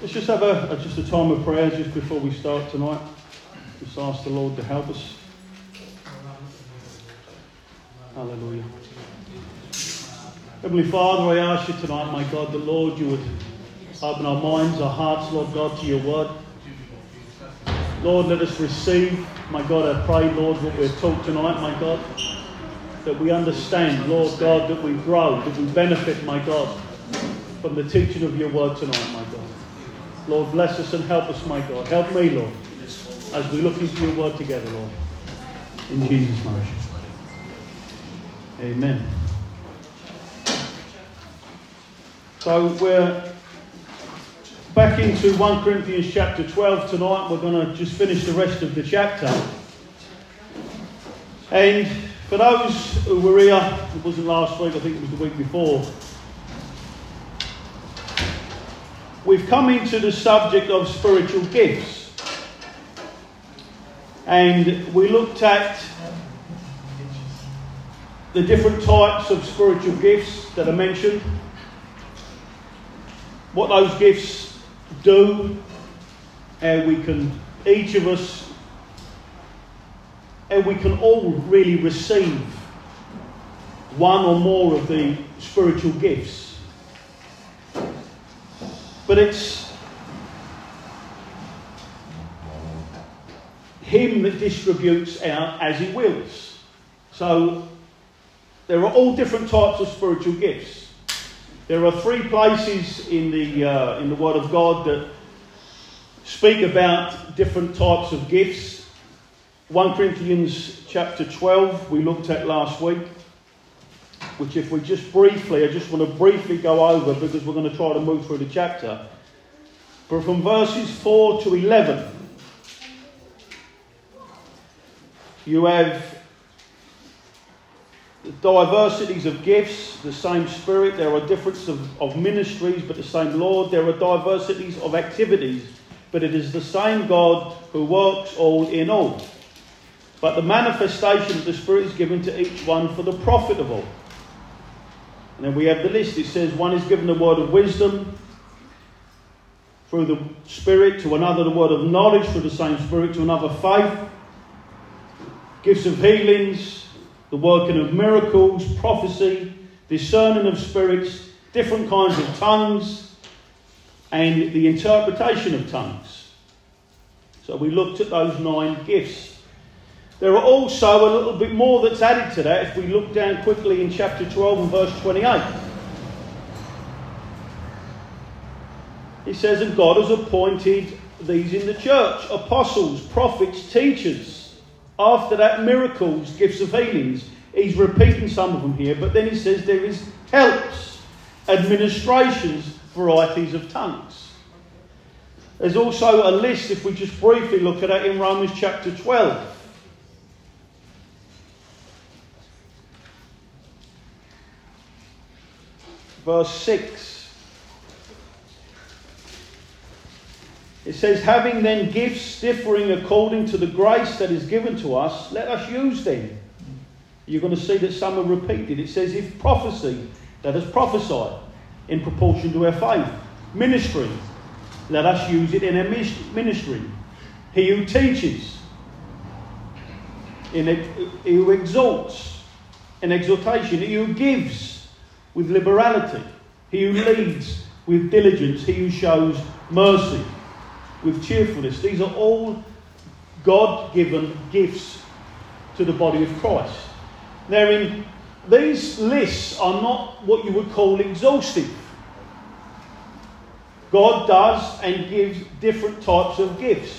Let's just have just a time of prayer just before we start tonight. Just ask the Lord to help us. Hallelujah. Heavenly Father, I ask you tonight, my God, the Lord, you would open our minds, our hearts, Lord God, to your word. Lord, let us receive, my God, I pray, Lord, what we're taught tonight, my God, that we understand, Lord God, that we grow, that we benefit, my God, from the teaching of your word tonight, my God. Lord, bless us and help us, my God. Help me, Lord, as we look into your word together, Lord. In Jesus' name. Amen. So we're back into 1 Corinthians chapter 12 tonight. We're going to just finish the rest of the chapter. And for those who were here, it wasn't last week, I think it was the week before, we've come into the subject of spiritual gifts. And we looked at the different types of spiritual gifts that are mentioned, what those gifts do, how we can, each of us, how we can all really receive one or more of the spiritual gifts. But it's him that distributes out as he wills. So there are all different types of spiritual gifts. There are 3 places in the Word of God that speak about different types of gifts. 1 Corinthians chapter 12 we looked at last week, which if we just briefly, I just want to briefly go over because we're going to try to move through the chapter. But from verses 4 to 11, you have the diversities of gifts, the same Spirit. There are differences of ministries, but the same Lord. There are diversities of activities, but it is the same God who works all in all. But the manifestation of the Spirit is given to each one for the profit of all. And then we have the list. It says one is given the word of wisdom through the Spirit, to another the word of knowledge through the same Spirit, to another faith, gifts of healings, the working of miracles, prophecy, discerning of spirits, different kinds of tongues, and the interpretation of tongues. So we looked at those 9 gifts. There are also a little bit more that's added to that if we look down quickly in chapter 12 and verse 28. It says, and God has appointed these in the church, apostles, prophets, teachers. After that, miracles, gifts of healings. He's repeating some of them here, but then he says there is helps, administrations, varieties of tongues. There's also a list, if we just briefly look at it, in Romans chapter 12. Verse 6. It says, having then gifts differing according to the grace that is given to us, let us use them. You're going to see that some are repeated. It says, if prophecy, let us prophesy in proportion to our faith. Ministry, let us use it in our ministry. He who teaches, he who exalts in exhortation, he who gives with liberality, he who leads with diligence, he who shows mercy with cheerfulness. These are all God-given gifts to the body of Christ. Now, these lists are not what you would call exhaustive. God does and gives different types of gifts.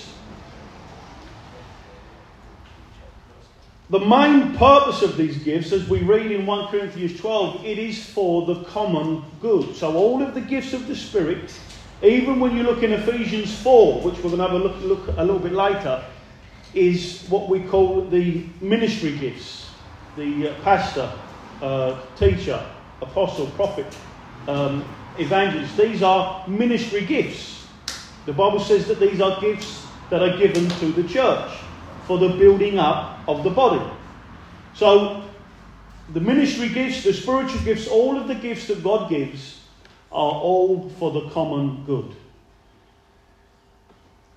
The main purpose of these gifts, as we read in 1 Corinthians 12, it is for the common good. So all of the gifts of the Spirit, even when you look in Ephesians 4, which we're going to have a look a little bit later, is what we call the ministry gifts. The pastor, teacher, apostle, prophet, evangelist. These are ministry gifts. The Bible says that these are gifts that are given to the church for the building up of the body. So the ministry gifts, the spiritual gifts, all of the gifts that God gives are all for the common good.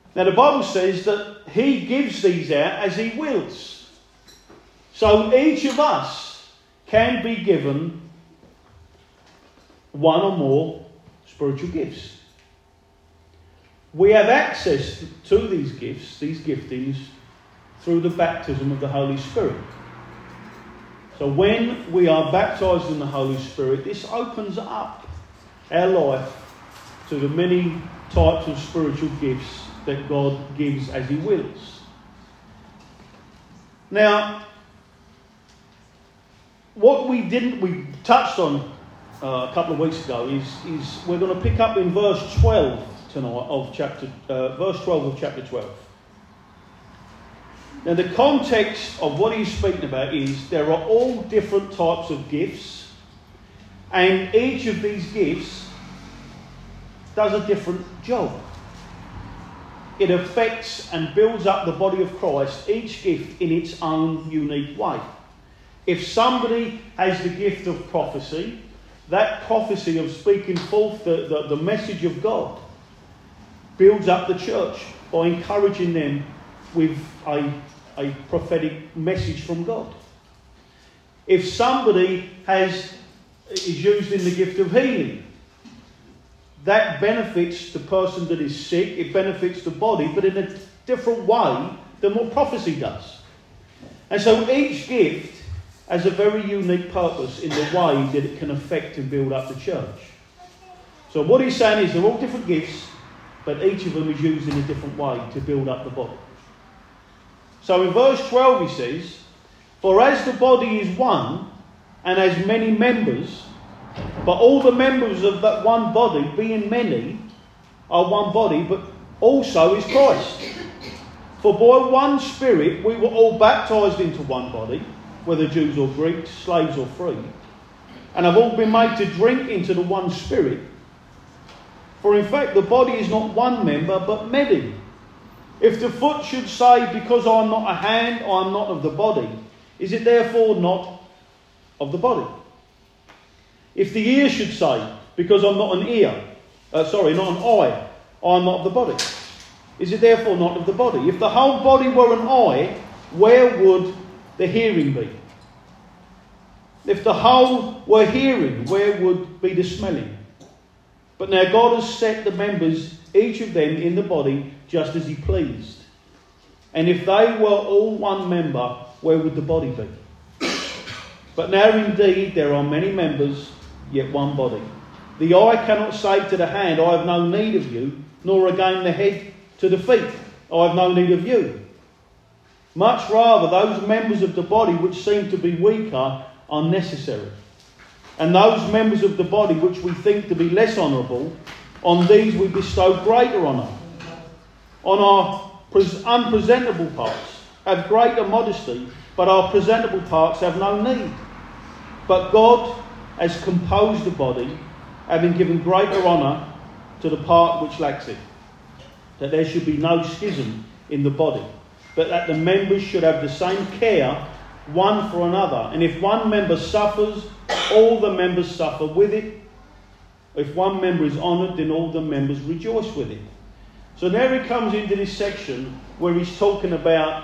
Now the Bible says that he gives these out as he wills. So each of us can be given one or more spiritual gifts. We have access to these gifts, these giftings, through the baptism of the Holy Spirit. So when we are baptised in the Holy Spirit, this opens up our life to the many types of spiritual gifts that God gives as he wills. Now, what we touched on a couple of weeks ago is we're going to pick up in verse 12 tonight of verse 12 of chapter 12. Now, the context of what he's speaking about is there are all different types of gifts, and each of these gifts does a different job. It affects and builds up the body of Christ, each gift in its own unique way. If somebody has the gift of prophecy, that prophecy of speaking forth the message of God builds up the church by encouraging them with a prophetic message from God. If somebody is used in the gift of healing, that benefits the person that is sick, it benefits the body, but in a different way than what prophecy does. And so each gift has a very unique purpose in the way that it can affect and build up the church. So what he's saying is they're all different gifts, but each of them is used in a different way to build up the body. So in verse 12 he says, "For as the body is one and has many members, but all the members of that one body, being many, are one body, but also is Christ. For by one Spirit we were all baptised into one body, whether Jews or Greeks, slaves or free, and have all been made to drink into the one Spirit. For in fact the body is not one member, but many. If the foot should say, because I am not a hand, I am not of the body, is it therefore not of the body? If the ear should say, because I'm not an ear, not an eye, I am not of the body, is it therefore not of the body? If the whole body were an eye, where would the hearing be? If the whole were hearing, where would be the smelling? But now God has set the members, each of them, in the body just as he pleased. And if they were all one member, where would the body be? But now indeed there are many members, yet one body. The eye cannot say to the hand, I have no need of you, nor again the head to the feet, I have no need of you. Much rather those members of the body which seem to be weaker are necessary. And those members of the body which we think to be less honourable, on these we bestow greater honour. On our unpresentable parts have greater modesty, but our presentable parts have no need. But God has composed the body, having given greater honour to the part which lacks it, that there should be no schism in the body, but that the members should have the same care one for another. And if one member suffers, all the members suffer with it. If one member is honoured, then all the members rejoice with it. So now he comes into this section where he's talking about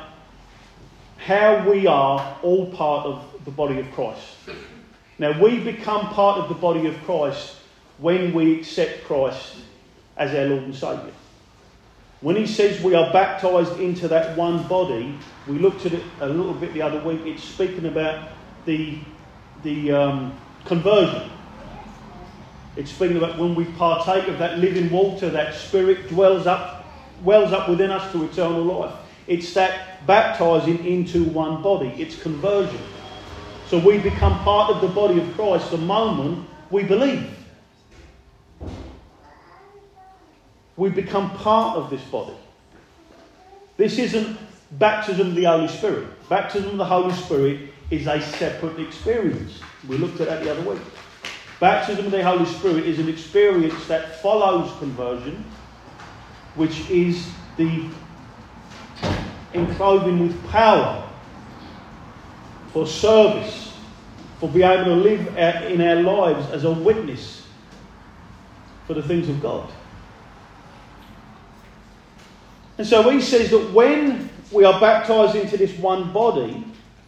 how we are all part of the body of Christ. Now we become part of the body of Christ when we accept Christ as our Lord and Saviour. When he says we are baptised into that one body, we looked at it a little bit the other week. It's speaking about the conversion. It's speaking about when we partake of that living water, that Spirit wells up within us to eternal life. It's that baptising into one body. It's conversion. So we become part of the body of Christ the moment we believe. We become part of this body. This isn't baptism of the Holy Spirit. Baptism of the Holy Spirit is a separate experience. We looked at that the other week. Baptism of the Holy Spirit is an experience that follows conversion, which is the enclothing with power for service, for being able to live in our lives as a witness for the things of God. And so he says that when we are baptised into this one body,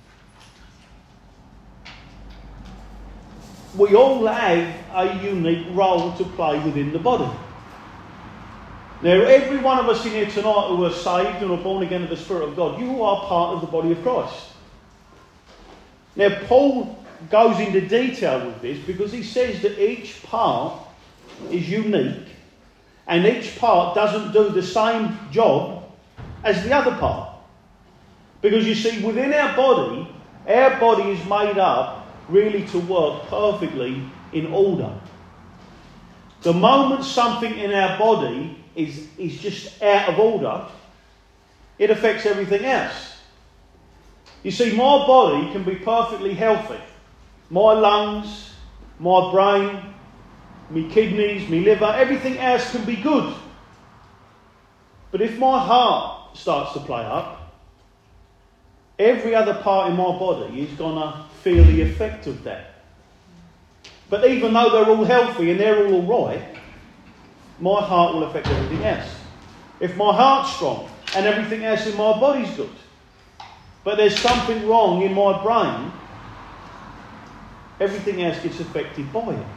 we all have a unique role to play within the body. Now, every one of us in here tonight who are saved and are born again of the Spirit of God, you are part of the body of Christ. Now, Paul goes into detail with this because he says that each part is unique and each part doesn't do the same job as the other part. Because you see, within our body is made up really to work perfectly in order. The moment something in our body is just out of order, it affects everything else. You see, my body can be perfectly healthy. My lungs, my brain, my kidneys, my liver, everything else can be good. But if my heart starts to play up, every other part in my body is going to feel the effect of that. But even though they're all healthy and they're all right, my heart will affect everything else. If my heart's strong and everything else in my body's good, but there's something wrong in my brain, everything else gets affected by it.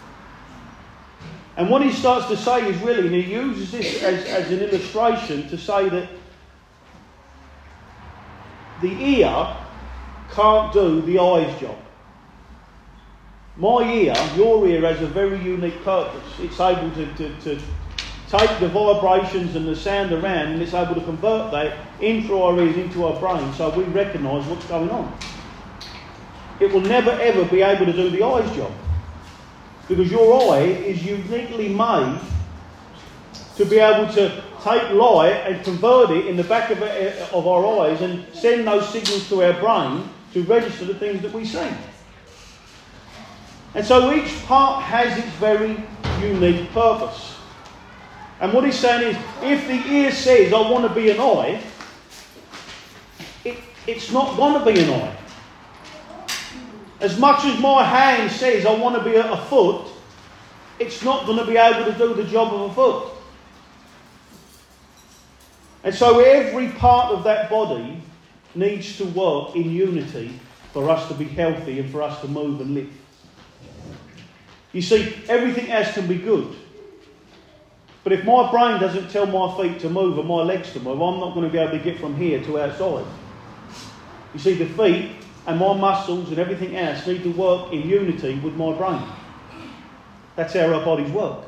And what he starts to say is really, and he uses this as an illustration to say that the ear can't do the eye's job. My ear, your ear, has a very unique purpose. It's able to take the vibrations and the sound around, and it's able to convert that in through our ears into our brain so we recognise what's going on. It will never ever be able to do the eye's job, because your eye is uniquely made to be able to take light and convert it in the back of our eyes and send those signals to our brain to register the things that we see. And so each part has its very unique purpose. And what he's saying is, if the ear says, I want to be an eye, it's not going to be an eye. As much as my hand says, I want to be a foot, it's not going to be able to do the job of a foot. And so every part of that body needs to work in unity for us to be healthy and for us to move and live. You see, everything else can be good. But if my brain doesn't tell my feet to move and my legs to move, I'm not going to be able to get from here to outside. You see, the feet and my muscles and everything else need to work in unity with my brain. That's how our bodies work.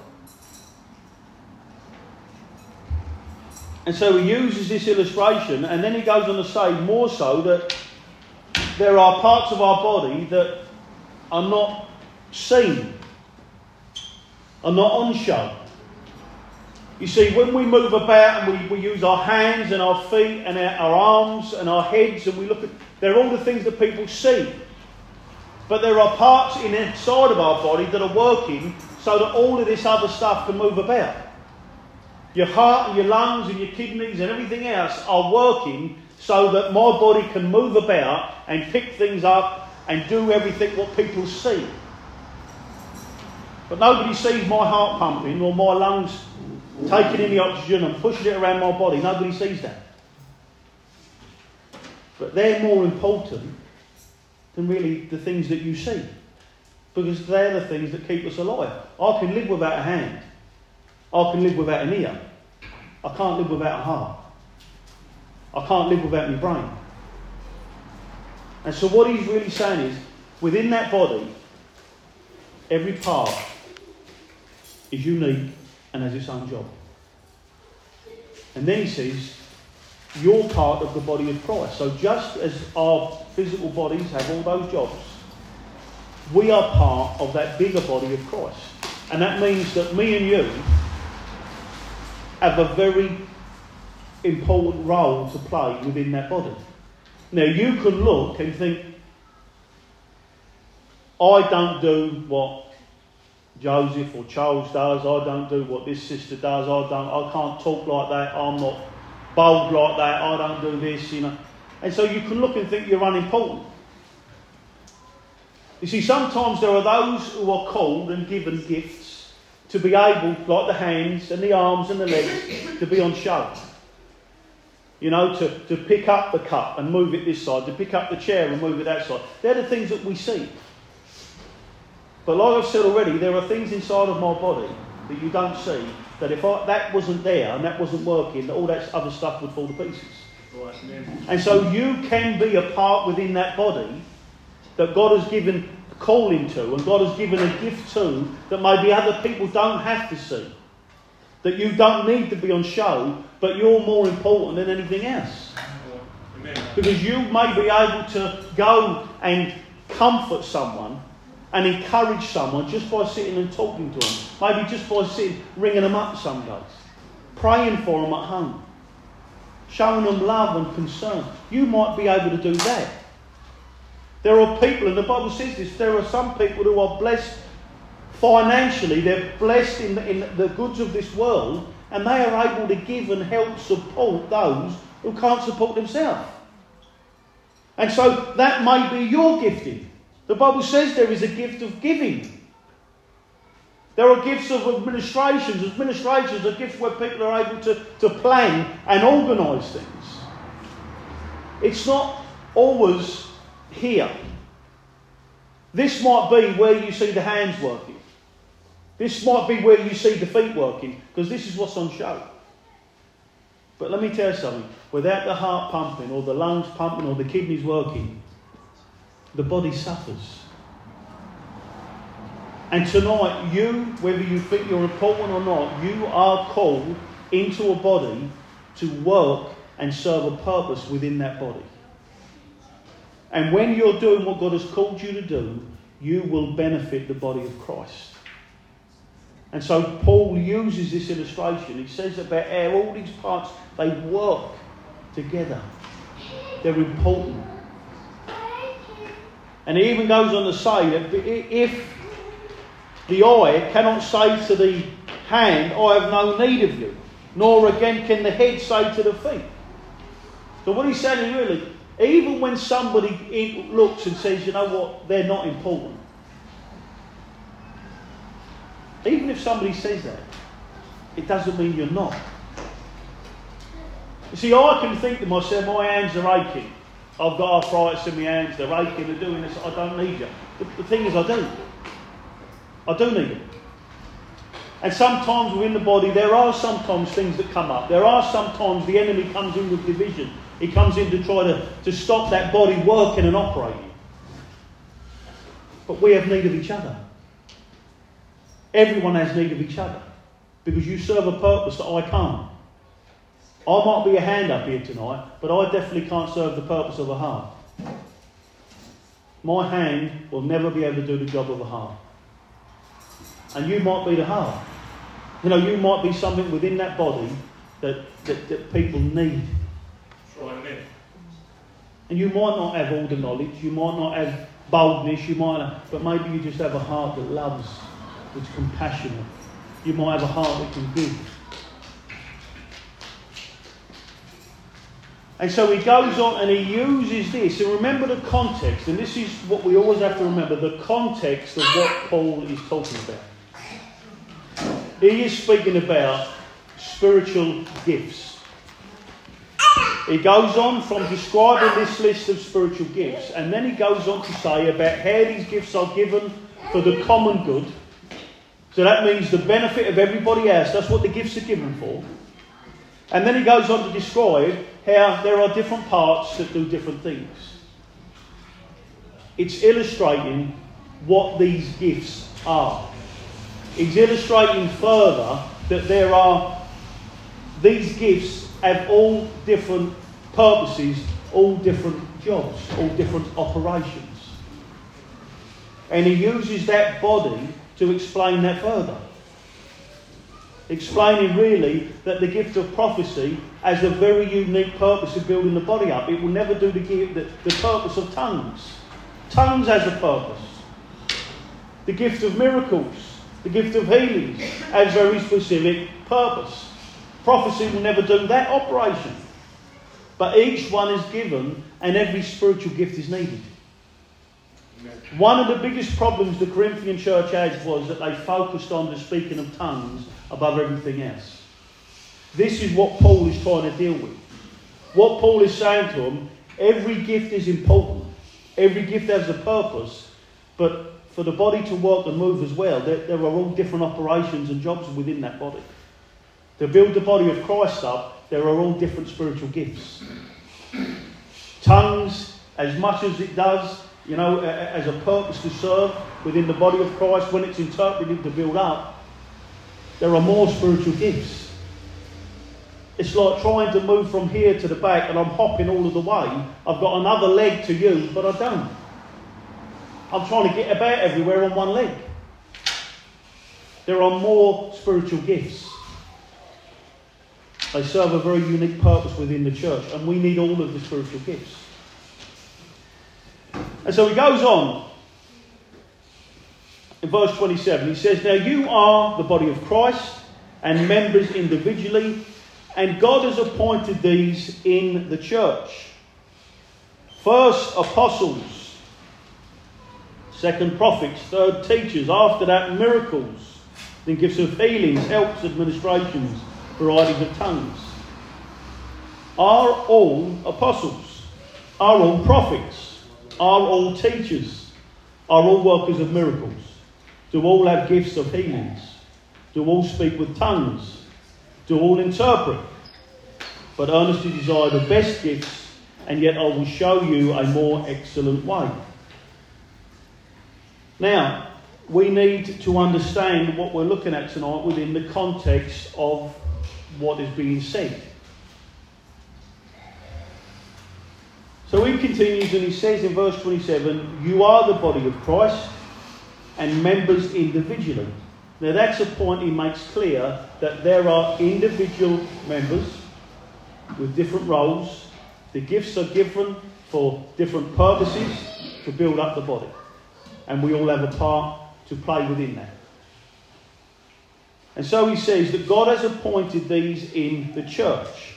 And so he uses this illustration, and then he goes on to say more so that there are parts of our body that are not seen, are not on show. You see, when we move about and we use our hands and our feet and our arms and our heads, and we look at, they're all the things that people see. But there are parts inside of our body that are working so that all of this other stuff can move about. Your heart and your lungs and your kidneys and everything else are working so that my body can move about and pick things up and do everything what people see. But nobody sees my heart pumping or my lungs taking in the oxygen and pushing it around my body. Nobody sees that. But they're more important than really the things that you see, because they're the things that keep us alive. I can live without a hand. I can live without an ear. I can't live without a heart. I can't live without my brain. And so what he's really saying is, within that body, every part is unique and has its own job. And then he says, you're part of the body of Christ. So just as our physical bodies have all those jobs, we are part of that bigger body of Christ. And that means that me and you have a very important role to play within that body. Now, you can look and think, I don't do what Joseph or Charles does. I don't do what this sister does. I can't talk like that. I'm not bold like that. I don't do this, And so you can look and think you're unimportant. You see, sometimes there are those who are called and given gifts to be able, like the hands and the arms and the legs, to be on show. You know, to pick up the cup and move it this side, to pick up the chair and move it that side. They're the things that we see. But like I've said already, there are things inside of my body that you don't see, that if that wasn't there and that wasn't working, all that other stuff would fall to pieces. Right. And so you can be a part within that body that God has given a calling to, and God has given a gift to, that maybe other people don't have to see. That you don't need to be on show, but you're more important than anything else. Amen. Because you may be able to go and comfort someone and encourage someone just by sitting and talking to them. Maybe just by sitting, ringing them up some days. Praying for them at home. Showing them love and concern. You might be able to do that. There are people, and the Bible says this, there are some people who are blessed financially, they're blessed in the goods of this world, and they are able to give and help support those who can't support themselves. And so that may be your gifting. The Bible says there is a gift of giving. There are gifts of administrations. Administrations are gifts where people are able to plan and organise things. It's not always here. This might be where you see the hands working. This might be where you see the feet working, because this is what's on show. But let me tell you something. Without the heart pumping, or the lungs pumping, or the kidneys working, the body suffers. And tonight, you, whether you think you're important or not, you are called into a body to work and serve a purpose within that body. And when you're doing what God has called you to do, you will benefit the body of Christ. And so Paul uses this illustration. He says about how all these parts, they work together. They're important. And he even goes on to say that if the eye cannot say to the hand, I have no need of you, nor again can the head say to the feet. So what he's saying is really, even when somebody looks and says, you know what, they're not important. Even if somebody says that, it doesn't mean you're not. You see, I can think to myself, my hands are aching. I've got arthritis in my hands, they're aching, they're doing this, I don't need you. The thing is, I do. I do need it. And sometimes within the body, there are sometimes things that come up. There are sometimes the enemy comes in with division. He comes in to try to stop that body working and operating. But we have need of each other. Everyone has need of each other. Because you serve a purpose that I can't. I might be a hand up here tonight, but I definitely can't serve the purpose of a heart. My hand will never be able to do the job of a heart. And you might be the heart. You know, you might be something within that body that people need. Right. And you might not have all the knowledge, you might not have boldness, but maybe you just have a heart that loves, that's compassionate. You might have a heart that can give. And so he goes on and he uses this. And remember the context, and this is what we always have to remember, the context of what Paul is talking about. He is speaking about spiritual gifts. He goes on from describing this list of spiritual gifts, and then he goes on to say about how these gifts are given for the common good. So that means the benefit of everybody else. That's what the gifts are given for. And then he goes on to describe how there are different parts that do different things. It's illustrating what these gifts are. He's illustrating further that these gifts have all different purposes, all different jobs, all different operations. And he uses that body to explain that further. Explaining really that the gift of prophecy has a very unique purpose of building the body up. It will never do the purpose of tongues. Tongues has a purpose. The gift of miracles, the gift of healings has very specific purpose. Prophecy will never do that operation. But each one is given and every spiritual gift is needed. One of the biggest problems the Corinthian church had was that they focused on the speaking of tongues above everything else. This is what Paul is trying to deal with. What Paul is saying to them, every gift is important. Every gift has a purpose. But for the body to work and move as well, there are all different operations and jobs within that body. To build the body of Christ up, there are all different spiritual gifts. Tongues, as much as it does, as a purpose to serve within the body of Christ, when it's interpreted to build up, there are more spiritual gifts. It's like trying to move from here to the back and I'm hopping all of the way. I've got another leg to use, but I don't. I'm trying to get about everywhere on one leg. There are more spiritual gifts. They serve a very unique purpose within the church, and we need all of the spiritual gifts. And so he goes on. In verse 27, he says, "Now you are the body of Christ, and members individually, and God has appointed these in the church. First, apostles. Second, prophets. Third, teachers. After that, miracles. Then gifts of healings, helps, administrations, varieties of tongues. Are all apostles? Are all prophets? Are all teachers? Are all workers of miracles? Do all have gifts of healings? Do all speak with tongues? Do all interpret? But earnestly desire the best gifts, and yet I will show you a more excellent way." Now, we need to understand what we're looking at tonight within the context of what is being said. So he continues and he says in verse 27, "You are the body of Christ and members individually." Now that's a point he makes clear, that there are individual members with different roles. The gifts are given for different purposes to build up the body. And we all have a part to play within that. And so he says that God has appointed these in the church.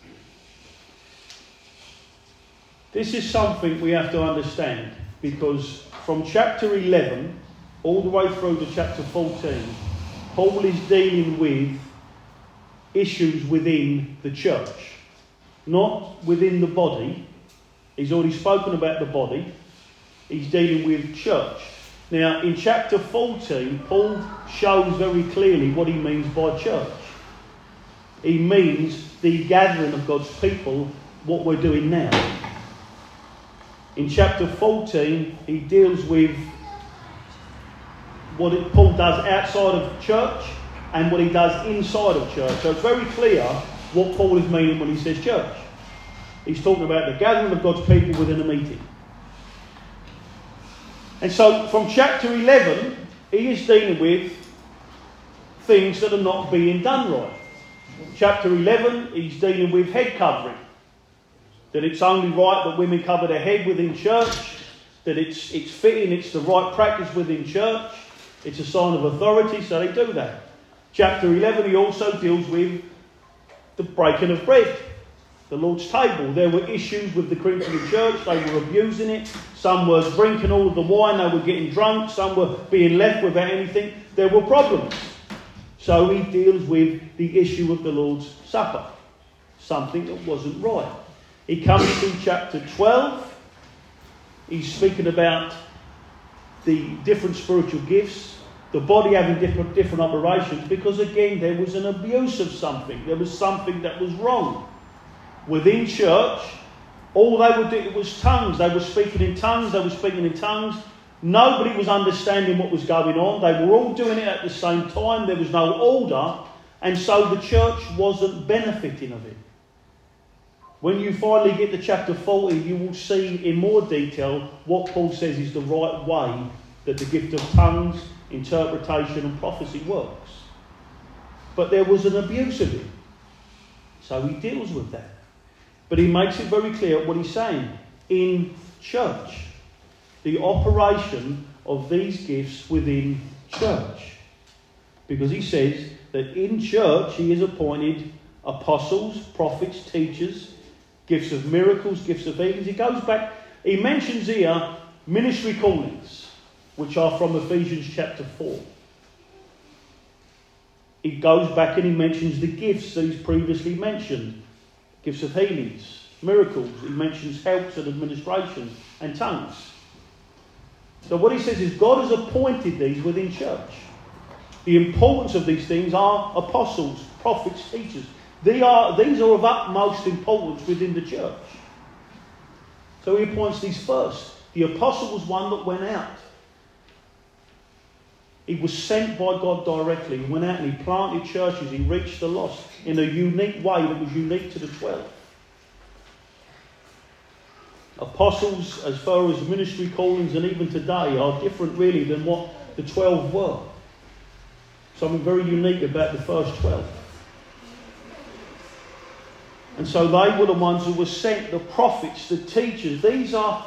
This is something we have to understand, because from chapter 11 all the way through to chapter 14, Paul is dealing with issues within the church, not within the body. He's already spoken about the body. He's dealing with church. Now, in chapter 14, Paul shows very clearly what he means by church. He means the gathering of God's people, what we're doing now. In chapter 14, he deals with what Paul does outside of church and what he does inside of church. So it's very clear what Paul is meaning when he says church. He's talking about the gathering of God's people within a meeting. And so from chapter 11, he is dealing with things that are not being done right. Chapter 11, he's dealing with head covering. That it's only right that women cover their head within church. That it's fitting, it's the right practice within church. It's a sign of authority, so they do that. Chapter 11, he also deals with the breaking of bread. The Lord's table. There were issues with the Corinthian church. They were abusing it. Some were drinking all of the wine. They were getting drunk. Some were being left without anything. There were problems. So he deals with the issue of the Lord's Supper. Something that wasn't right. He comes to chapter 12. He's speaking about the different spiritual gifts. The body having different operations. Because again, there was an abuse of something. There was something that was wrong. Within church, all they would do, it was tongues. They were speaking in tongues. They were speaking in tongues. Nobody was understanding what was going on. They were all doing it at the same time. There was no order. And so the church wasn't benefiting of it. When you finally get to chapter 40, you will see in more detail what Paul says is the right way that the gift of tongues, interpretation and prophecy works. But there was an abuse of it. So he deals with that. But he makes it very clear what he's saying. In church, the operation of these gifts within church. Because he says that in church he has appointed apostles, prophets, teachers, gifts of miracles, gifts of healings. He goes back, he mentions here ministry callings, which are from Ephesians chapter 4. He goes back and he mentions the gifts that he's previously mentioned. Gifts of healings, miracles. He mentions helps and administration and tongues. So what he says is God has appointed these within church. The importance of these things are apostles, prophets, teachers. These are of utmost importance within the church. So he appoints these first. The apostle was one that went out. He was sent by God directly. He went out and he planted churches. He reached the lost in a unique way that was unique to the 12. Apostles, as far as ministry callings and even today, are different really than what the 12 were. Something very unique about the first 12. And so they were the ones who were sent, the prophets, the teachers. These are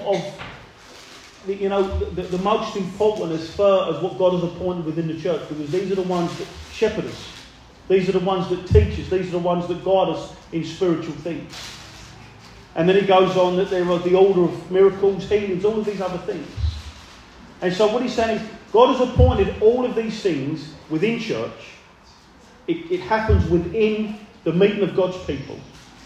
the most important as far as what God has appointed within the church, because these are the ones that shepherd us. These are the ones that teach us. These are the ones that guide us in spiritual things. And then he goes on that there are the order of miracles, healings, all of these other things. And so what he's saying is God has appointed all of these things within church. It happens within the meeting of God's people.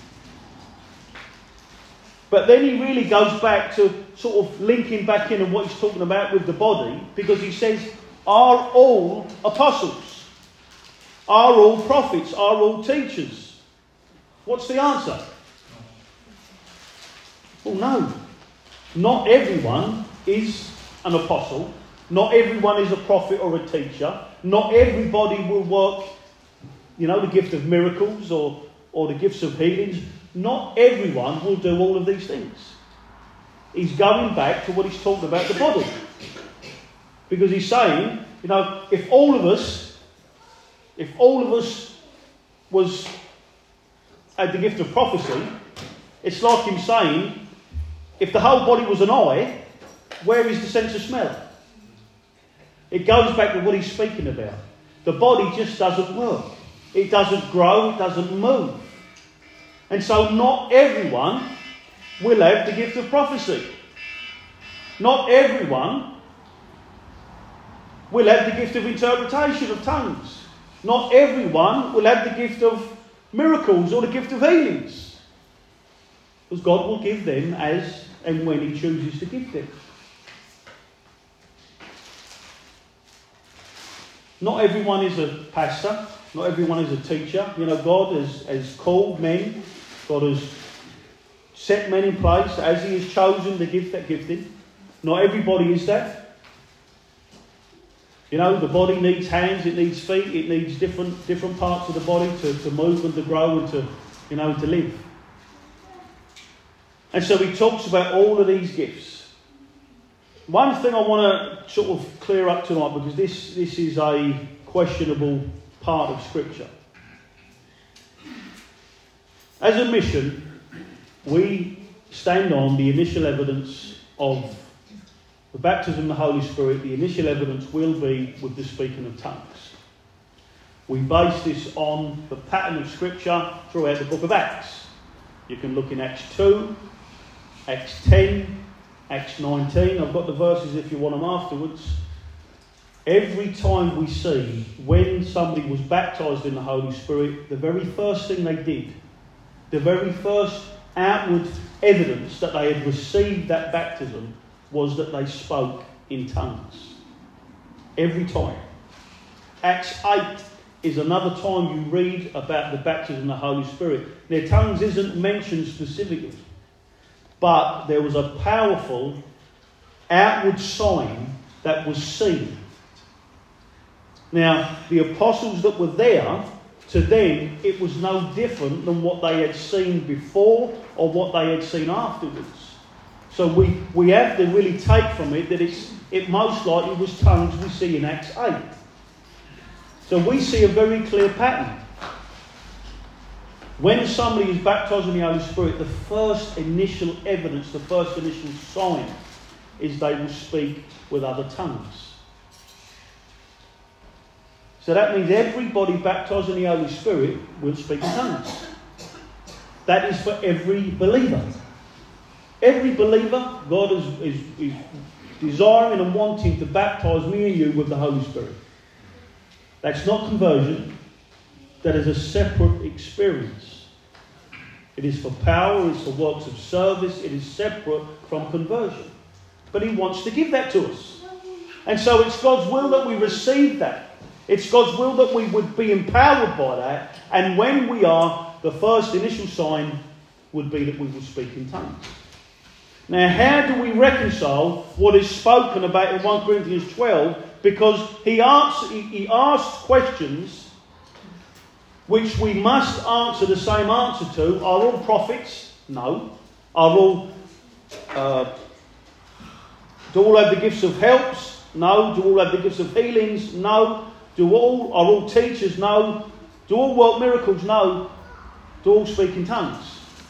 But then he really goes back to sort of linking back in on what he's talking about with the body, because he says, are all apostles? Are all prophets? Are all teachers? What's the answer? Well, no. Not everyone is an apostle. Not everyone is a prophet or a teacher. Not everybody will work, the gift of miracles or the gifts of healings. Not everyone will do all of these things. He's going back to what he's talking about, the body. Because he's saying, if all of us had the gift of prophecy, it's like him saying, if the whole body was an eye, where is the sense of smell? It goes back to what he's speaking about. The body just doesn't work. It doesn't grow, it doesn't move. And so not everyone will have the gift of prophecy. Not everyone will have the gift of interpretation of tongues. Not everyone will have the gift of miracles or the gift of healings. Because God will give them as and when he chooses to give them. Not everyone is a pastor. Not everyone is a teacher. God has called men. God has set men in place as he has chosen to give that gifting. Not everybody is that. The body needs hands, it needs feet, it needs different parts of the body to move and to grow and to live. And so he talks about all of these gifts. One thing I want to sort of clear up tonight, because this is a questionable part of Scripture. As a mission, we stand on the initial evidence of the baptism of the Holy Spirit. The initial evidence will be with the speaking of tongues. We base this on the pattern of Scripture throughout the book of Acts. You can look in Acts 2, Acts 10, Acts 19. I've got the verses if you want them afterwards. Every time we see when somebody was baptised in the Holy Spirit, the very first thing they did, the very first outward evidence that they had received that baptism was that they spoke in tongues. Every time. Acts 8 is another time you read about the baptism of the Holy Spirit. Now, tongues isn't mentioned specifically, but there was a powerful outward sign that was seen. Now, the apostles that were there, to them, it was no different than what they had seen before or what they had seen afterwards. So we have to really take from it that it most likely was tongues we see in Acts 8. So we see a very clear pattern. When somebody is baptised in the Holy Spirit, the first initial evidence, the first initial sign is they will speak with other tongues. So that means everybody baptised in the Holy Spirit will speak in tongues. That is for every believer. Every believer, God is desiring and wanting to baptise me and you with the Holy Spirit. That's not conversion. That is a separate experience. It is for power, it's for works of service, it is separate from conversion. But he wants to give that to us. And so it's God's will that we receive that. It's God's will that we would be empowered by that. And when we are, the first initial sign would be that we will speak in tongues. Now, how do we reconcile what is spoken about in 1 Corinthians 12? Because he asks questions which we must answer the same answer to. Are all prophets? No. Are all do all have the gifts of helps? No. Do all have the gifts of healings? No. Are all teachers? No. Do all work miracles? No. Do all speak in tongues?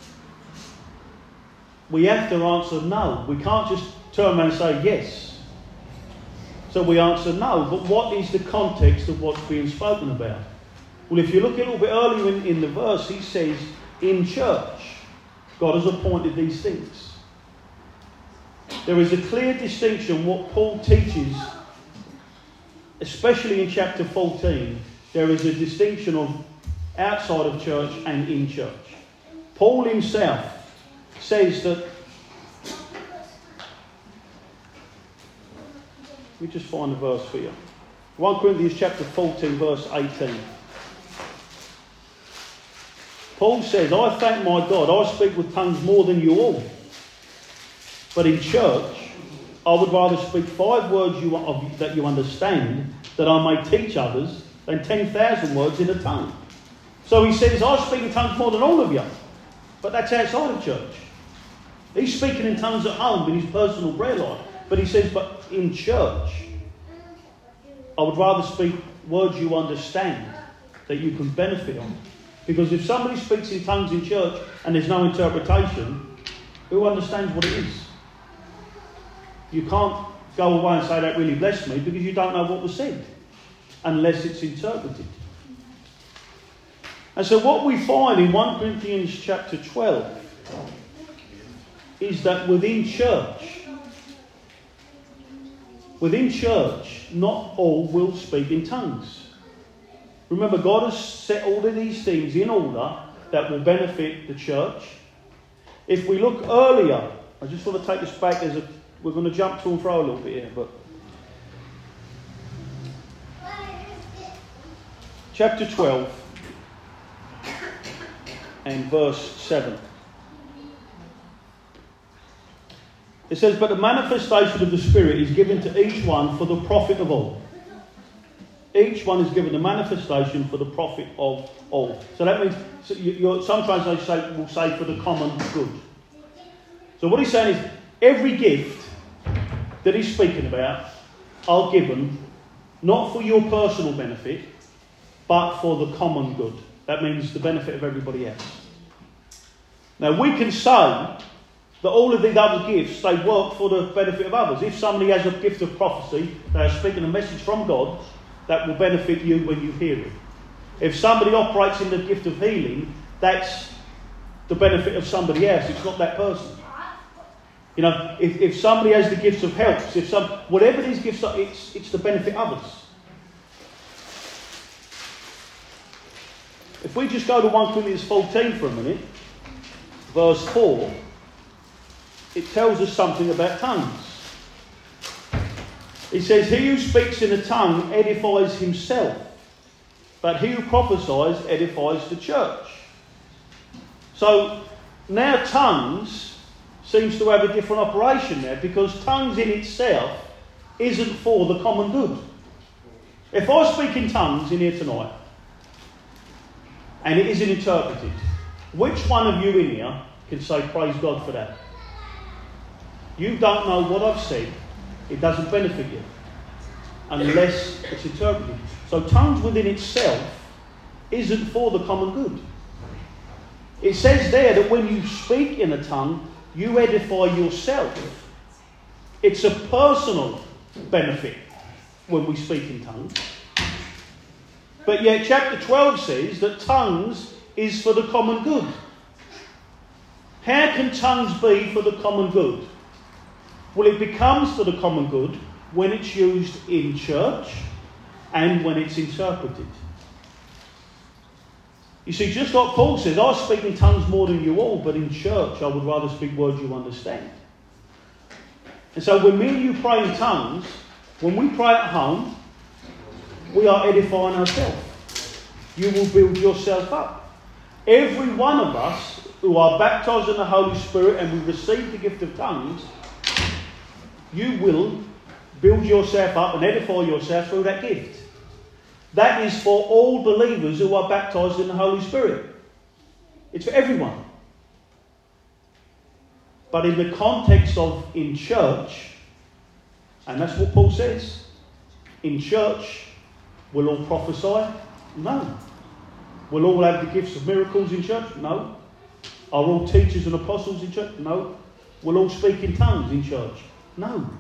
We have to answer no. We can't just turn around and say yes. So we answer no. But what is the context of what's being spoken about? Well, if you look a little bit earlier in the verse, he says, in church, God has appointed these things. There is a clear distinction what Paul teaches, especially in chapter 14. There is a distinction of outside of church and in church. Paul himself says that, let me just find the verse for you. 1 Corinthians chapter 14 verse 18. Paul says, I thank my God, I speak with tongues more than you all. But in church, I would rather speak 5 words that you understand, that I may teach others, than 10,000 words in a tongue. So he says, I speak in tongues more than all of you. But that's outside of church. He's speaking in tongues at home in his personal prayer life. But he says, but in church, I would rather speak words you understand, that you can benefit on. Because if somebody speaks in tongues in church and there's no interpretation, who understands what it is? You can't go away and say that really blessed me because you don't know what was said unless it's interpreted. And so what we find in 1 Corinthians chapter 12 is that within church, not all will speak in tongues. Remember, God has set all of these things in order that will benefit the church. If we look earlier, I just want to take us back. We're going to jump to and fro a little bit here, but chapter 12 and verse 7. It says, but the manifestation of the Spirit is given to each one for the profit of all. Each one is given the manifestation for the profit of all. So that means, some translations will say for the common good. So what he's saying is, every gift that he's speaking about are given not for your personal benefit, but for the common good. That means the benefit of everybody else. Now we can say that all of these other gifts, they work for the benefit of others. If somebody has a gift of prophecy, they are speaking a message from God, that will benefit you when you hear it. If somebody operates in the gift of healing, that's the benefit of somebody else. It's not that person. You know, if somebody has the gifts of helps, whatever these gifts are, it's to benefit others. If we just go to 1 Corinthians 14 for a minute, verse 4, it tells us something about tongues. It says, he who speaks in a tongue edifies himself, but he who prophesies edifies the church. So now tongues seems to have a different operation there, because tongues in itself isn't for the common good. If I speak in tongues in here tonight, and it isn't interpreted, which one of you in here can say praise God for that? You don't know what I've said. It doesn't benefit you unless it's interpreted. So tongues within itself isn't for the common good. It says there that when you speak in a tongue, you edify yourself. It's a personal benefit when we speak in tongues. But yet chapter 12 says that tongues is for the common good. How can tongues be for the common good? Well, it becomes for the common good when it's used in church and when it's interpreted. You see, just like Paul says, I speak in tongues more than you all, but in church I would rather speak words you understand. And so when me and you pray in tongues, when we pray at home, we are edifying ourselves. You will build yourself up. Every one of us who are baptised in the Holy Spirit and we receive the gift of tongues, you will build yourself up and edify yourself through that gift. That is for all believers who are baptised in the Holy Spirit. It's for everyone. But in the context of in church, and that's what Paul says, in church, will all prophesy? No. Will all have the gifts of miracles in church? No. Are all teachers and apostles in church? No. Will all speak in tongues in church? No.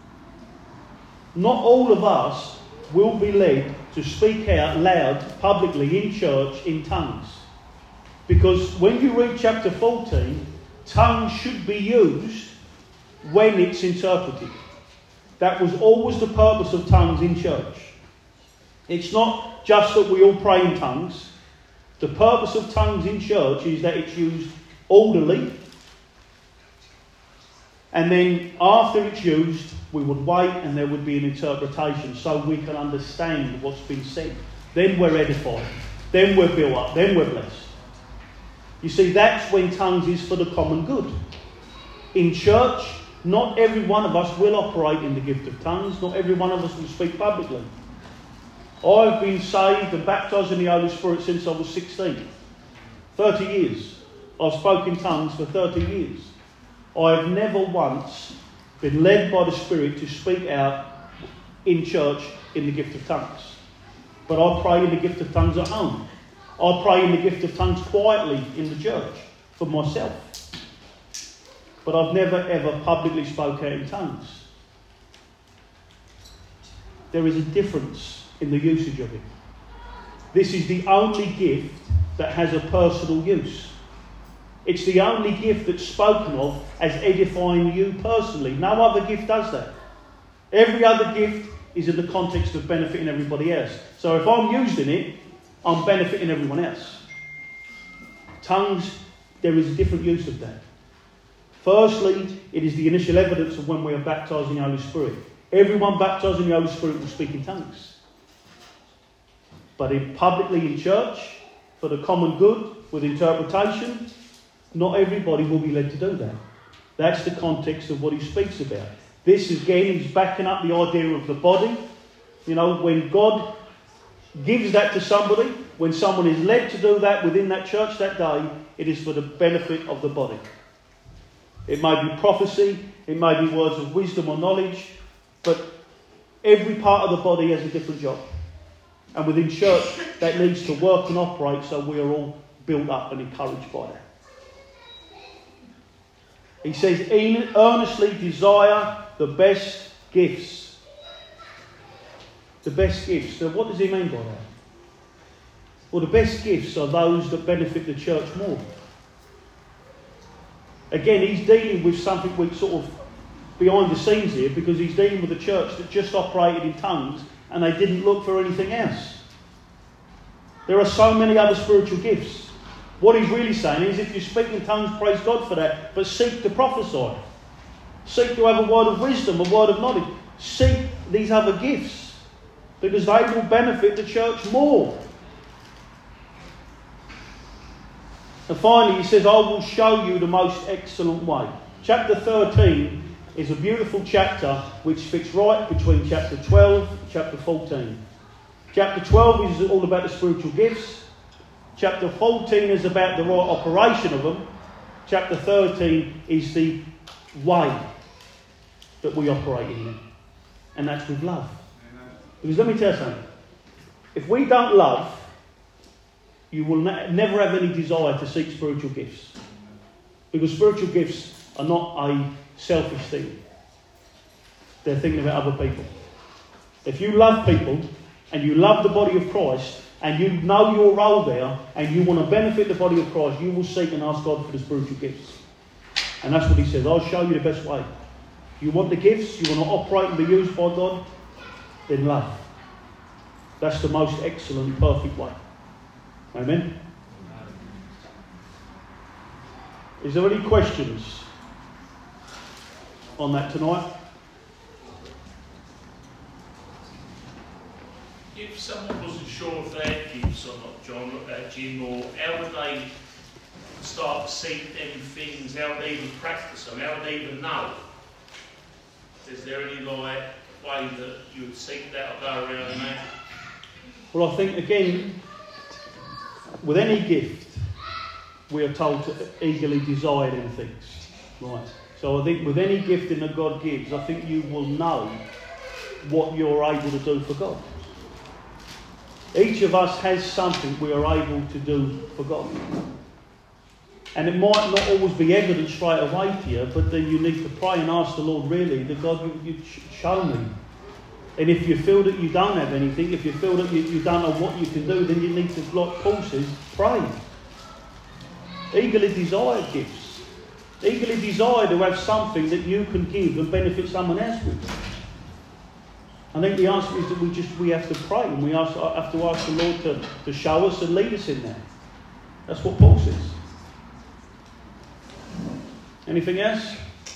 Not all of us will be led to speak out loud publicly in church in tongues. Because when you read chapter 14, tongues should be used when it's interpreted. That was always the purpose of tongues in church. It's not just that we all pray in tongues. The purpose of tongues in church is that it's used orderly. And then after it's used, we would wait and there would be an interpretation so we can understand what's been said. Then we're edified. Then we're built up. Then we're blessed. You see, that's when tongues is for the common good. In church, not every one of us will operate in the gift of tongues. Not every one of us will speak publicly. I've been saved and baptised in the Holy Spirit since I was 16. 30 years. I've spoken in tongues for 30 years. I have never once been led by the Spirit to speak out in church in the gift of tongues. But I pray in the gift of tongues at home. I pray in the gift of tongues quietly in the church for myself. But I've never ever publicly spoke out in tongues. There is a difference in the usage of it. This is the only gift that has a personal use. It's the only gift that's spoken of as edifying you personally. No other gift does that. Every other gift is in the context of benefiting everybody else. So if I'm used in it, I'm benefiting everyone else. Tongues, there is a different use of that. Firstly, it is the initial evidence of when we are baptised in the Holy Spirit. Everyone baptised in the Holy Spirit will speak in tongues. But publicly in church, for the common good, with interpretation, not everybody will be led to do that. That's the context of what he speaks about. This, again, he's backing up the idea of the body. You know, when God gives that to somebody, when someone is led to do that within that church that day, it is for the benefit of the body. It may be prophecy, it may be words of wisdom or knowledge, but every part of the body has a different job. And within church, that needs to work and operate so we are all built up and encouraged by that. He says, earnestly desire the best gifts. The best gifts. So what does he mean by that? Well, the best gifts are those that benefit the church more. Again, he's dealing with something we sort of behind the scenes here, because he's dealing with a church that just operated in tongues and they didn't look for anything else. There are so many other spiritual gifts. What he's really saying is, if you speak in tongues, praise God for that, but seek to prophesy. Seek to have a word of wisdom, a word of knowledge. Seek these other gifts, because they will benefit the church more. And finally, he says, I will show you the most excellent way. Chapter 13 is a beautiful chapter which fits right between chapter 12 and chapter 14. Chapter 12 is all about the spiritual gifts. Chapter 14 is about the right operation of them. Chapter 13 is the way that we operate in them. And that's with love. Because let me tell you something. If we don't love, you will never have any desire to seek spiritual gifts. Because spiritual gifts are not a selfish thing. They're thinking about other people. If you love people and you love the body of Christ and you know your role there and you want to benefit the body of Christ, you will seek and ask God for the spiritual gifts. And that's what he says. I'll show you the best way. You want the gifts, you want to operate and be used by God, then love. That's the most excellent, perfect way. Amen? Is there any questions on that tonight? If someone wasn't sure if they had gifts or not, Jim, or how would they start to seek them things? How would they even practice them? How would they even know? Is there any way that you would seek that or go around that? Well, I think, again, with any gift, we are told to eagerly desire them things. Right. So I think with any gifting that God gives, I think you will know what you're able to do for God. Each of us has something we are able to do for God. And it might not always be evident straight away to you, but then you need to pray and ask the Lord, really, that God, you show me. And if you feel that you don't have anything, if you feel that you don't know what you can do, then you need to, like Paul says, pray. Eagerly desire gifts. Eagerly desire to have something that you can give and benefit someone else with. I think the answer is that we have to pray and we have to ask the Lord to show us and lead us in that. That's what Paul says. Anything else?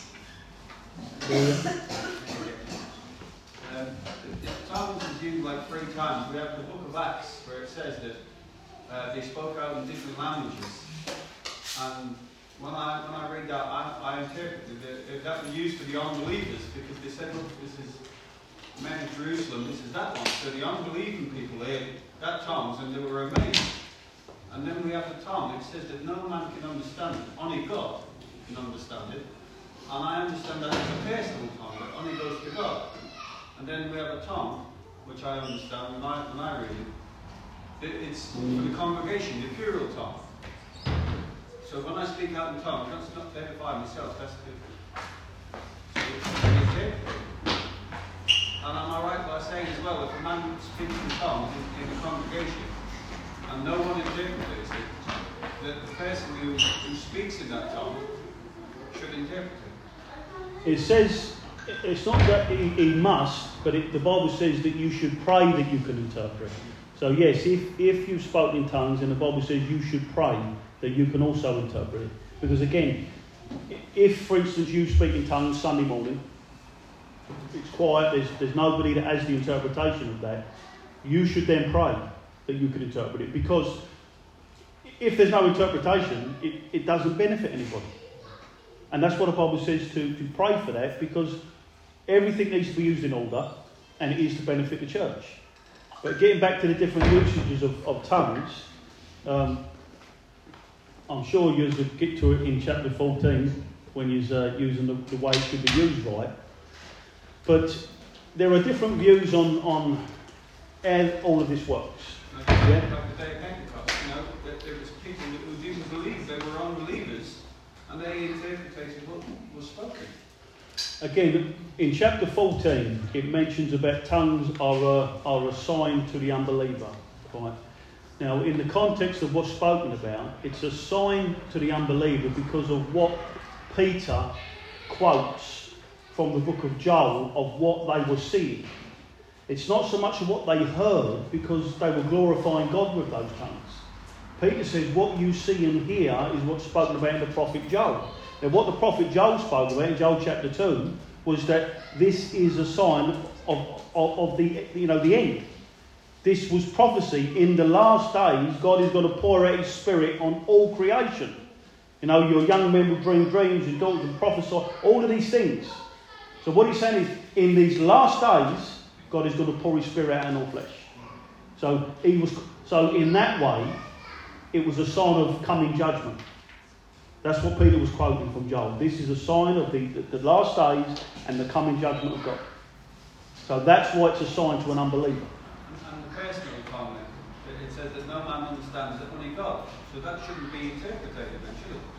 Tongues is used like 3 times. We have the book of Acts where it says that they spoke out in different languages. And when I read that, I interpreted it. That was used for the unbelievers because they said, look, this is men of Jerusalem, this is that one. So the unbelieving people heard that tongues and they were amazed. And then we have the tongue. It says that no man can understand it. Only God can understand it. And I understand that it's a personal tongue that only goes to God. And then we have a tongue, which I understand when I read it. It's for the congregation, the plural tongue. So when I speak out in tongues, that's not to edify myself, that's to interpret. And am I right by saying as well, if a man speaks in tongues in the congregation and no one interprets it, that the person who speaks in that tongue should interpret it? It says, it's not that he must, but the Bible says that you should pray that you can interpret. So yes, if you spoke in tongues, and the Bible says you should pray that you can also interpret it. Because again, if for instance you speak in tongues Sunday morning, it's quiet, there's nobody that has the interpretation of that, you should then pray that you can interpret it. Because if there's no interpretation, it doesn't benefit anybody. And that's what the Bible says to pray for that, because everything needs to be used in order, and it is to benefit the church. But getting back to the different usages of tongues, I'm sure you'll get to it in chapter 14 when you're using the way it should be used right. But there are different views on how all of this works. Like the day of Pentecost, that there was people who didn't believe, they were unbelievers, and they interpreted what was spoken. Again, in chapter 14, it mentions about tongues are a sign to the unbeliever. Right? Now, in the context of what's spoken about, it's a sign to the unbeliever because of what Peter quotes from the book of Joel of what they were seeing. It's not so much of what they heard, because they were glorifying God with those tongues. Peter says what you see and hear is what's spoken about in the prophet Joel. Now, what the prophet Joel spoke about in Joel chapter 2 was that this is a sign of the end. This was prophecy. In the last days, God is going to pour out His Spirit on all creation. Your young men will dream dreams, your daughters will prophesy, all of these things. So what he's saying is, in these last days, God is going to pour His Spirit out on all flesh. So in that way, it was a sign of coming judgment. That's what Peter was quoting from Joel. This is a sign of the last days and the coming judgment of God. So that's why it's a sign to an unbeliever. And the personal comment, it says that no man understands it, only God. So that shouldn't be interpreted then, should it?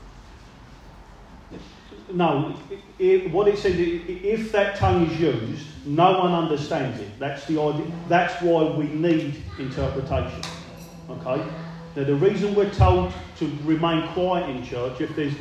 No, what it says, if that tongue is used, no one understands it. That's the idea. That's why we need interpretation. Okay? Now, the reason we're told to remain quiet in church, if there's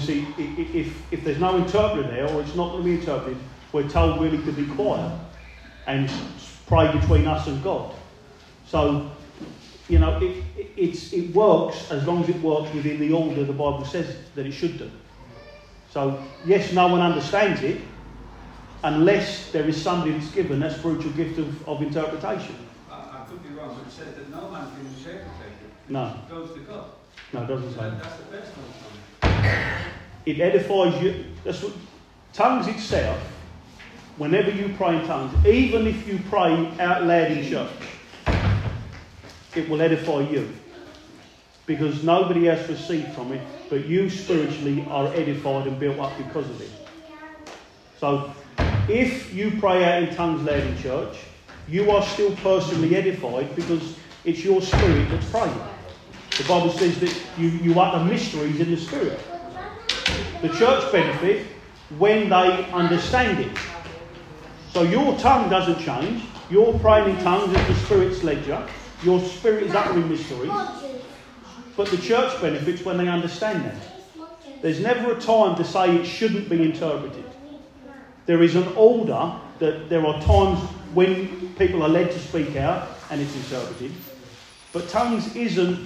no interpreter there, or it's not going to be interpreted, we're told really to be quiet and pray between us and God. So, you know, it works as long as it works within the order the Bible says that it should do. So, yes, no one understands it unless there is somebody that's given that spiritual gift of interpretation. I could be wrong, but it says that no man can interpret it. No. It goes to God. No, it doesn't say that. That's the first one. It edifies you. That's what tongues itself. Whenever you pray in tongues, even if you pray out loud in church, it will edify you, because nobody else received from it, but you spiritually are edified and built up because of it. So, if you pray out in tongues loud in church, you are still personally edified because it's your spirit that's praying. The Bible says that you utter mysteries in the spirit. The church benefit when they understand it. So your tongue doesn't change. You're praying in tongues as the Spirit's led you. Your spirit is uttering mysteries. But the church benefits when they understand that. There's never a time to say it shouldn't be interpreted. There is an order that there are times when people are led to speak out and it's interpreted. But tongues isn't,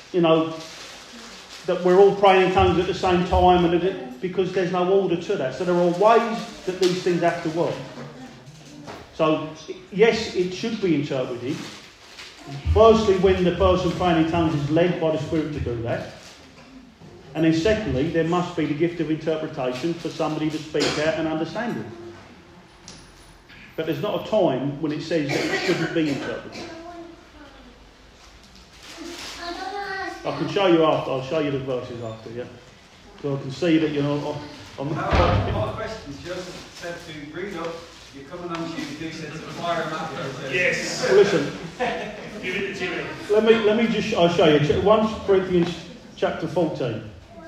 that we're all praying in tongues at the same time, because there's no order to that. So there are ways that these things have to work. So, yes, it should be interpreted. Firstly, when the person praying in tongues is led by the Spirit to do that. And then secondly, there must be the gift of interpretation for somebody to speak out and understand it. But there's not a time when it says that it shouldn't be interpreted. I can show you after. I'll show you the verses after, yeah. So I can see that you're not... More questions. Joseph said to read up. You're coming on Tuesday, said to fire him out. Yes. Well, listen. Give it to Jimmy. Let me just... I'll show you. 1 Corinthians chapter 14.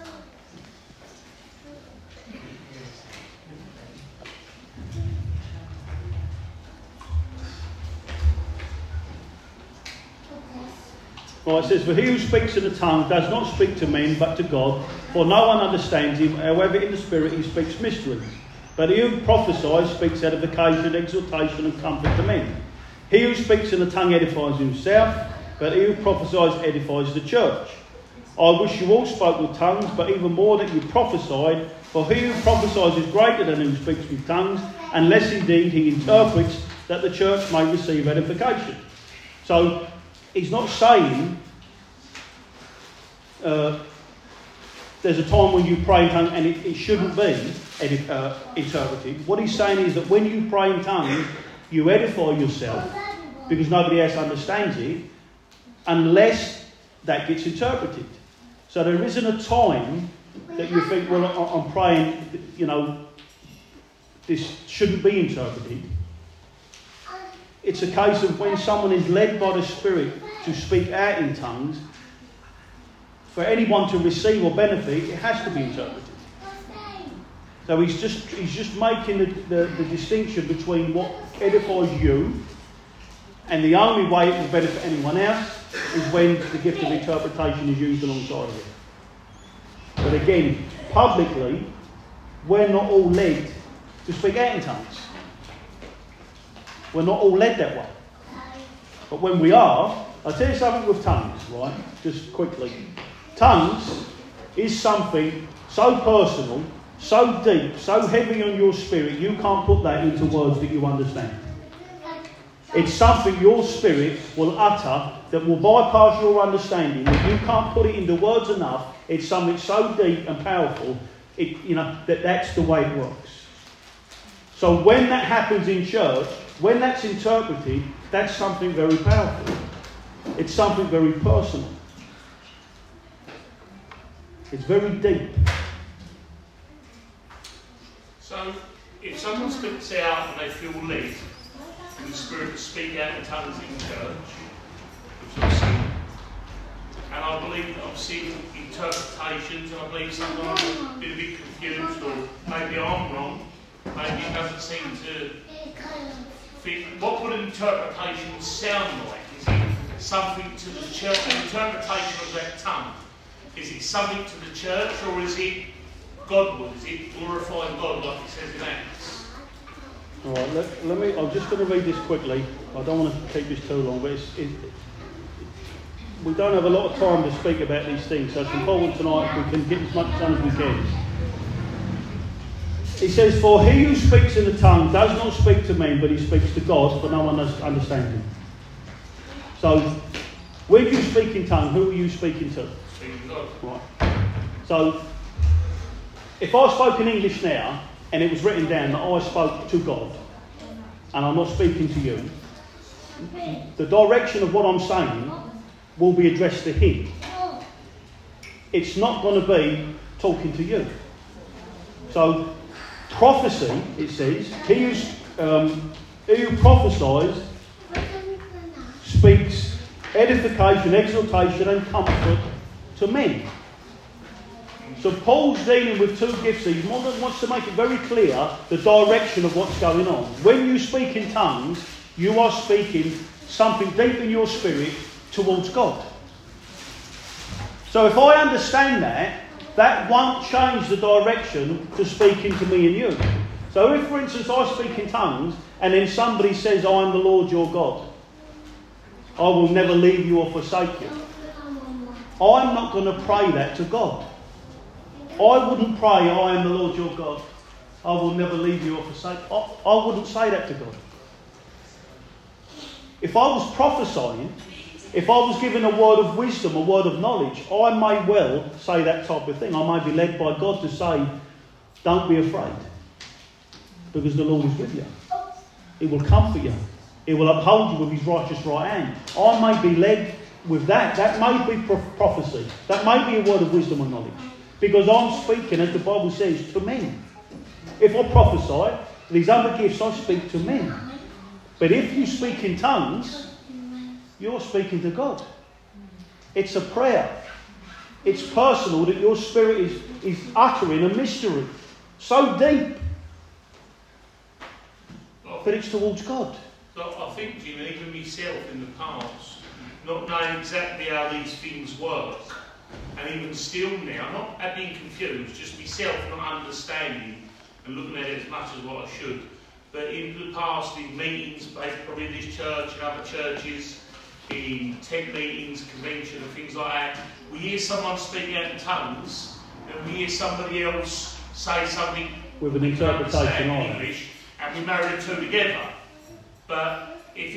Well, it says, "For he who speaks in a tongue does not speak to men, but to God, for no one understands him. However, in the Spirit he speaks mysteries. But he who prophesies speaks edification, exhortation, and comfort to men. He who speaks in a tongue edifies himself, but he who prophesies edifies the church. I wish you all spoke with tongues, but even more that you prophesied. For he who prophesies is greater than he who speaks with tongues, unless indeed he interprets, that the church may receive edification." So, he's not saying there's a time when you pray in tongues and it shouldn't be interpreted. What he's saying is that when you pray in tongues, you edify yourself because nobody else understands it unless that gets interpreted. So there isn't a time that you think, well, I'm praying, this shouldn't be interpreted. It's a case of when someone is led by the Spirit to speak out in tongues, for anyone to receive or benefit, it has to be interpreted. So he's just making the distinction between what edifies you, and the only way it will benefit anyone else is when the gift of interpretation is used alongside of it. But again, publicly, we're not all led to speak out in tongues. We're not all led that way. But when we are, I'll tell you something with tongues, right? Just quickly. Tongues is something so personal, so deep, so heavy on your spirit, you can't put that into words that you understand. It's something your spirit will utter that will bypass your understanding. If you can't put it into words enough, it's something so deep and powerful, that's the way it works. So when that happens in church, when that's interpreted, that's something very powerful. It's something very personal. It's very deep. So, if someone speaks out and they feel led in the Spirit to speak out in tongues in church, which I've seen, and I believe I've seen interpretations, and I believe sometimes I've been a bit confused, or maybe I'm wrong, maybe it doesn't seem to fit. What would an interpretation sound like? Is it something to the church, an interpretation of that tongue? Is it something to the church, or is it Godward? Is it glorifying God like it says in Acts? All right, I'm just going to read this quickly. I don't want to keep this too long, but we don't have a lot of time to speak about these things, so it's important tonight we can get as much done as we can. He says, for he who speaks in the tongue does not speak to men, but he speaks to God, for no one understands him. So, when you speak in tongue, who are you speaking to? Speaking to God. Right. So, if I spoke in English now, and it was written down that I spoke to God, and I'm not speaking to you, the direction of what I'm saying will be addressed to him. It's not going to be talking to you. So, prophecy, it says, he who prophesies speaks edification, exhortation and comfort to men. So Paul's dealing with two gifts. He wants to make it very clear the direction of what's going on. When you speak in tongues, you are speaking something deep in your spirit towards God. So if I understand that, that won't change the direction to speaking to me and you. So if, for instance, I speak in tongues and then somebody says, I am the Lord your God, I will never leave you or forsake you, I'm not going to pray that to God. I wouldn't pray, I am the Lord your God, I will never leave you or forsake you. I wouldn't say that to God. If I was prophesying, if I was given a word of wisdom, a word of knowledge, I may well say that type of thing. I may be led by God to say, don't be afraid, because the Lord is with you. He will comfort you. He will uphold you with his righteous right hand. I may be led with that. That may be prophecy. That may be a word of wisdom and knowledge. Because I'm speaking, as the Bible says, to men. If I prophesy, these other gifts, I speak to men. But if you speak in tongues, you're speaking to God. It's a prayer. It's personal, that your spirit is uttering a mystery. So deep. But it's towards God. I think, Jim, even myself in the past, not knowing exactly how these things work, and even still now, not at being confused, just myself not understanding and looking at it as much as what I should. But in the past, in meetings, probably in this church and other churches, in tent meetings, convention and things like that, we hear someone speaking out in tongues, and we hear somebody else say something with an interpretation in English, and we marry the two together. But if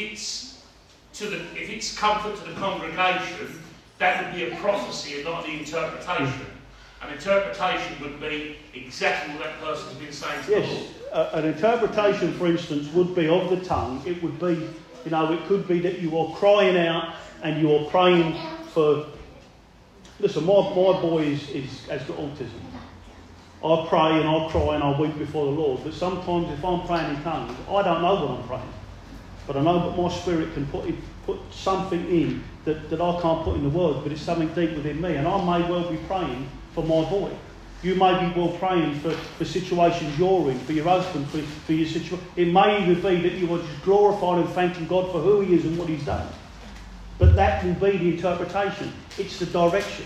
it's comfort to the congregation, that would be a prophecy and not the interpretation. An interpretation would be exactly what that person's been saying to the Lord. An interpretation, for instance, would be of the tongue. It would be, it could be that you are crying out and you are praying for... Listen, my boy has got autism. I pray and I cry and I weep before the Lord. But sometimes if I'm praying in tongues, I don't know what I'm praying. But I know that my spirit can put something in that I can't put in the words, but it's something deep within me. And I may well be praying for my boy. You may be well praying for situations you're in, for your husband, for your situation. It may even be that you are just glorifying and thanking God for who he is and what he's done. But that will be the interpretation. It's the direction.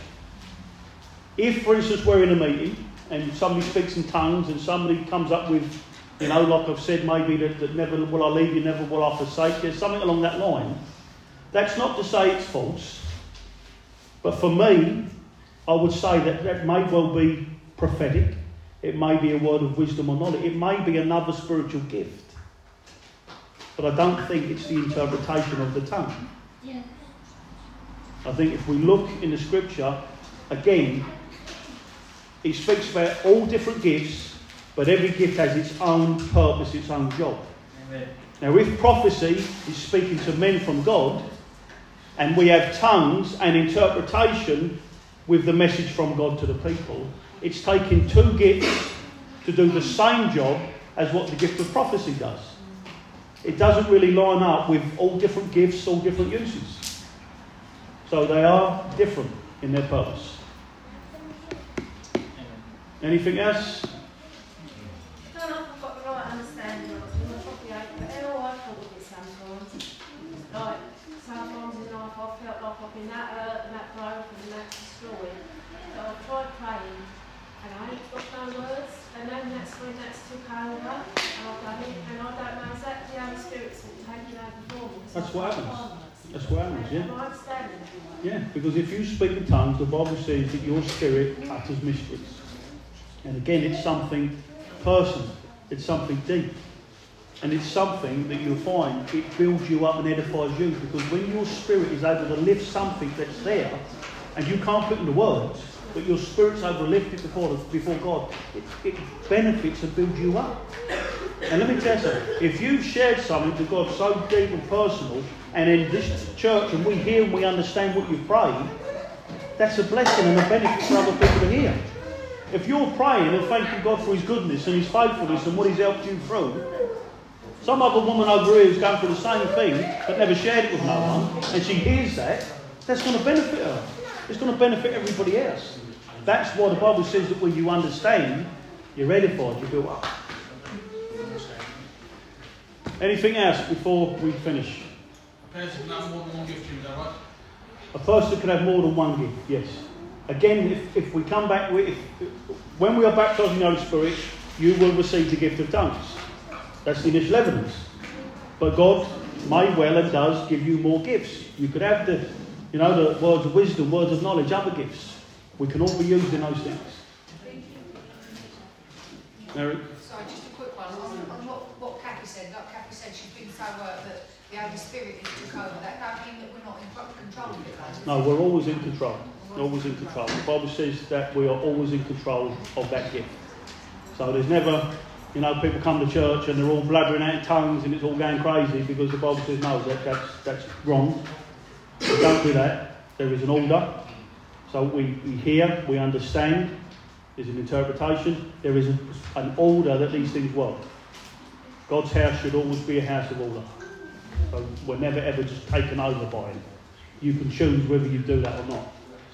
If, for instance, we're in a meeting and somebody speaks in tongues and somebody comes up with, like I've said, maybe that never will I leave you, never will I forsake you, something along that line, that's not to say it's false. But for me, I would say that may well be prophetic. It may be a word of wisdom or knowledge. It may be another spiritual gift. But I don't think it's the interpretation of the tongue. Yeah. I think if we look in the scripture, again, it speaks about all different gifts, but every gift has its own purpose, its own job. Amen. Now, if prophecy is speaking to men from God, and we have tongues and interpretation with the message from God to the people, it's taking two gifts to do the same job as what the gift of prophecy does. It doesn't really line up with all different gifts, all different uses. So they are different in their purpose. Anything else? I don't know if I've got the right understanding of it, but how I thought of it sometimes. Like, sometimes in life I felt like I've been that hurt and that broken and that destroyed. So I've tried praying and I ain't got no words, and then that's when that's took over and I've done it, and I don't know exactly how the Spirit's taken over for me. That's what happens. That's what happens, yeah? Am I understanding? Yeah, because if you speak in tongues, the Bible says that your spirit utters mysteries. And again, it's something personal. It's something deep. And it's something that you'll find, it builds you up and edifies you. Because when your spirit is able to lift something that's there, and you can't put into words, but your spirit's able to lift it before God, it benefits and builds you up. And let me tell you something, if you've shared something to God so deep and personal, and in this church, and we hear and we understand what you've prayed, that's a blessing and a benefit for other people to hear. If you're praying and thanking God for His goodness and His faithfulness and what He's helped you through, some other woman over here who's going through the same thing but never shared it with no one, and she hears that, that's going to benefit her. It's going to benefit everybody else. That's why the Bible says that when you understand, you're edified, you're built up. Anything else before we finish? A person can have more than one gift, is that right? A person can have more than one gift, yes. Again, if we come back, when we are baptised in the Holy Spirit, you will receive the gift of tongues. That's the initial evidence. But God may well and does give you more gifts. You could have the words of wisdom, words of knowledge, other gifts. We can all be used in those things. Mary? Sorry, just a quick one. On what Kathy said, like Kathy said, she's been so that the Holy Spirit is took over. That don't mean that we're not in control of it, though. No, we're always in control. Always in control. The Bible says that we are always in control of that gift. So there's never, people come to church and they're all blabbering out in tongues and it's all going crazy because the Bible says no, that's wrong. We don't do that. There is an order. So we hear, we understand. There's an interpretation. There is an order that these things work. God's house should always be a house of order. So we're never ever just taken over by Him. You can choose whether you do that or not.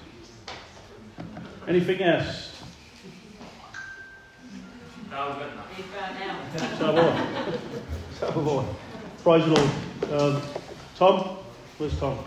Anything else? No, we've got nothing. So have I. Praise the Lord. Tom? Where's Tom?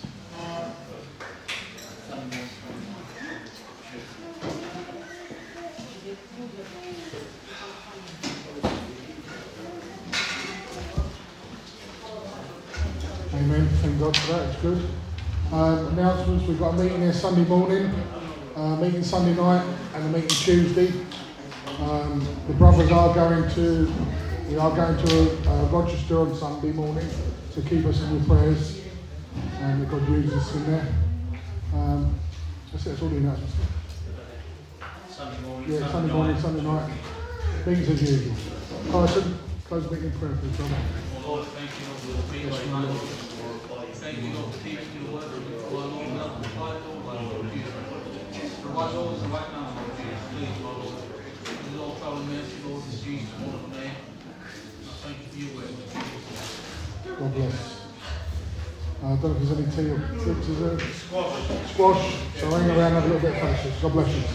Amen. Thank God for that. It's good. Announcements. We've got a meeting here Sunday morning, meeting Sunday night, and a meeting Tuesday. The brothers are going to. We are going to Rochester on Sunday morning to keep us in your prayers, and that God uses us in there. That's all the announcements. Sunday morning. Yeah, Sunday morning, Sunday night. Things as usual. Carson, close the meeting in prayer, please, brother. Lord, thank you, Lord, for the people of my Lord. Thank you, Lord, for teaching your word for our Lord and our provide, Lord, Jesus. Provide all the right now, Lord Jesus, please, my Lord. With all travel and mercy, Lord, in Jesus' wonderful name. Thank you for your word, Jesus. God bless. I don't know if there's any tea or chips, is there? Squash. So hang around and have a little bit of patience. God bless you.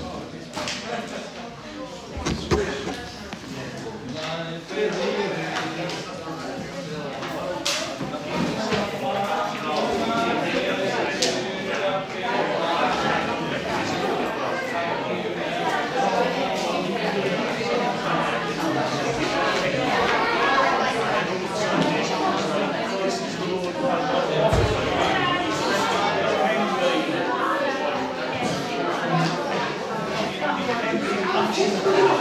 Thank you.